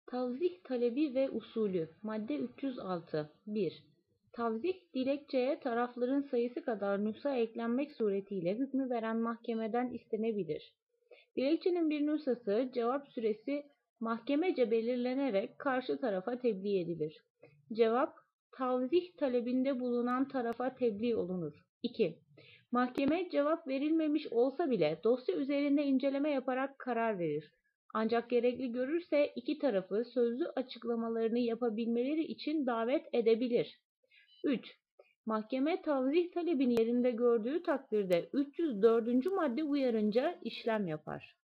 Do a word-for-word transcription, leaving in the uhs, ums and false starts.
Tavzih talebi ve usulü. Madde üç yüz altı. bir. Tavzih, dilekçeye tarafların sayısı kadar nüsha eklenmek suretiyle hükmü veren mahkemeden istenebilir. Dilekçenin bir nüshası, cevap süresi mahkemece belirlenerek karşı tarafa tebliğ edilir. Cevap, tavzih talebinde bulunan tarafa tebliğ olunur. iki. Mahkeme cevap verilmemiş olsa bile dosya üzerinde inceleme yaparak karar verir. Ancak gerekli görürse iki tarafı sözlü açıklamalarını yapabilmeleri için davet edebilir. üç. Mahkeme tavzih talebini yerinde gördüğü takdirde üç yüz dördüncü madde uyarınca işlem yapar.